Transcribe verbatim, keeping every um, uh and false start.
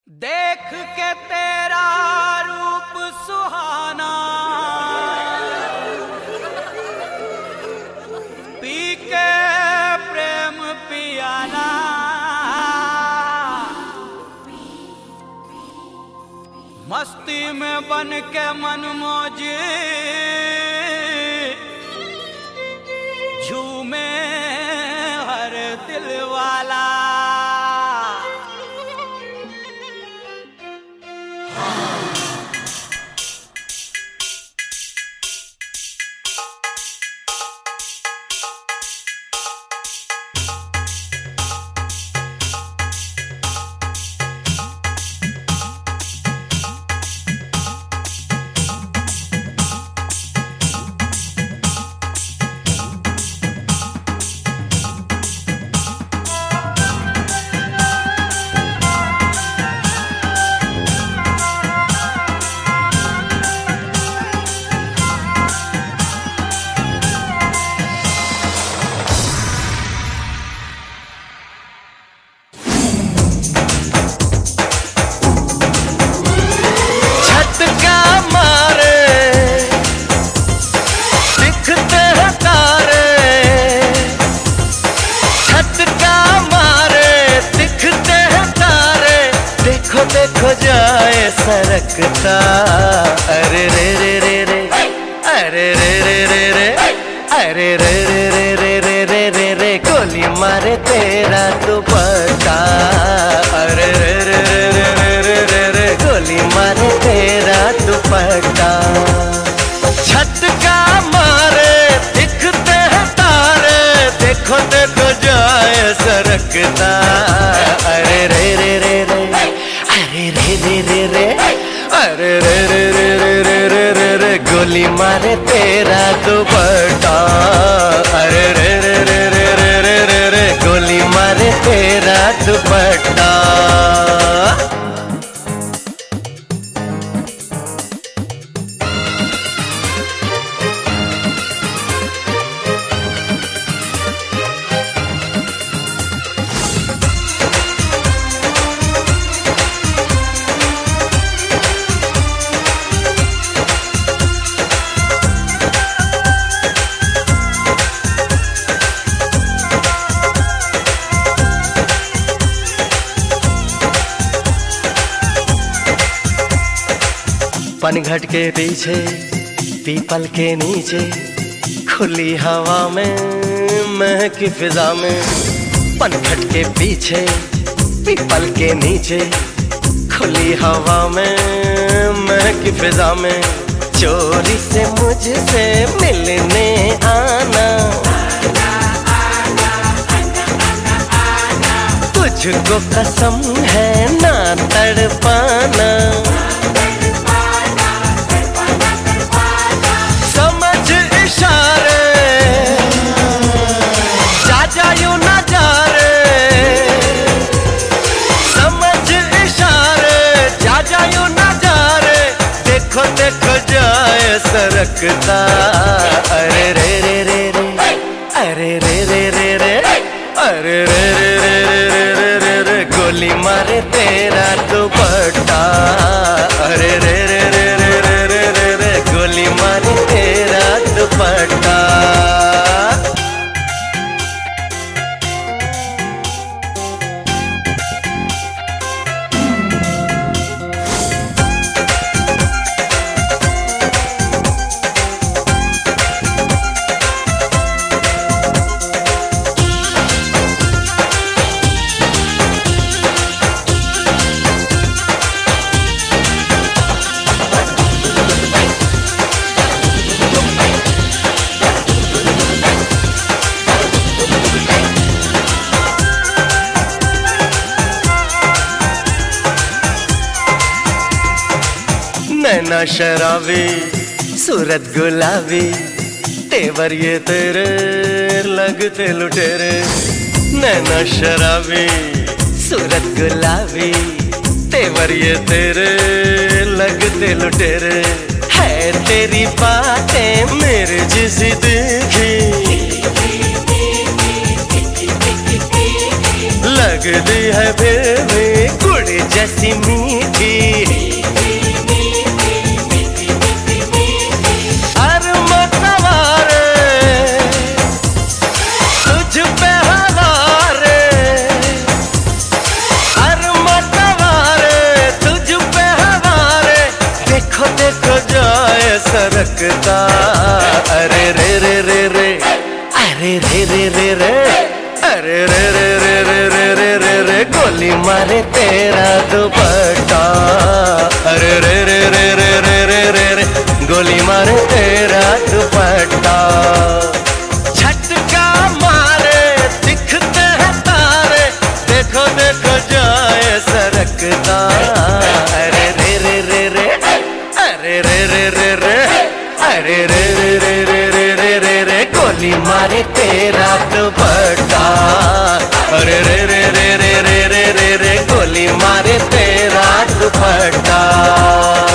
देख के तेरा रूप सुहाना, पी के प्रेम पियाना, मस्ती में बन के मन मौजी झूमे हर दिल वाला। देखो जाए सरकता, अरे रे रे रे रे, अरे रे रे रे रे, अरे रे रे रे रे रे रे रे रे, गोली मारे तेरा दुपट्टा, अरे रे रे रे रे रे रे रे रे, गोली मारे तेरा दुपट्टा। छत का मारे दिखते हैं तारे, देखो देखो जाए सरकता, अरे रे रे रे रे, अरे रे रे रे रे, अरे रे रे रे रे रे रे रे रे, गोली मारे तेरा दुपट्टा, अरे रे रे रे रे रे रे रे रे, गोली मारे तेरा दुपट्टा। पनघट के पीछे पीपल के नीचे, खुली हवा में महकी फिजा में, पनघट के पीछे पीपल के नीचे, खुली हवा में महकी फिजा में, चोरी से मुझसे मिलने आना, तुझको कसम है ना तड़पाना, देखो जाए सरकता, अरे रे रे रे रे, अरे रे रे रे रे, अरे रे रे रे रे रे रे रे रे, गोली मारे तेरा दुपट्टा, अरे रे रे रे रे रे रे रे रे, गोली मारे तेरा दुपट्टा। नैना शराबी सूरत गुलाबी, तेवर ये तेरे लगते लुटेरे, नैना शराबी सूरत गुलाबी, तेवर ये तेरे लगते लुटेरे, है तेरी बातें मेरे जैसी देखी, लग निकली है बेबी गुड़ जैसी मीठी, अरे मतवारे तुझ पे हवारे, अरे मतवारे तुझ पे हवारे, देखो देखो जाए सरकता, अरे रे रे रे रे, अरे रे रे रे रे, अरे रे रे रे रे रे रे रे रे, गोली मारे तेरा दुपट्टा, अरे रे रे रे रे रे रे रे रे, गोली मारे तेरा दुपट्टा। झटका मारे दिखते हैं तारे, देखो देखो जाए सरकता, अरे रे रे रे रे, अरे रे रे रे रे, अरे रे रे रे रे रे रे रे रे, गोली मारे तेरा दुपट्टा, अरे रे रे रे रे रे रे रे रे, गोली मारे तेरा दुपट्टा।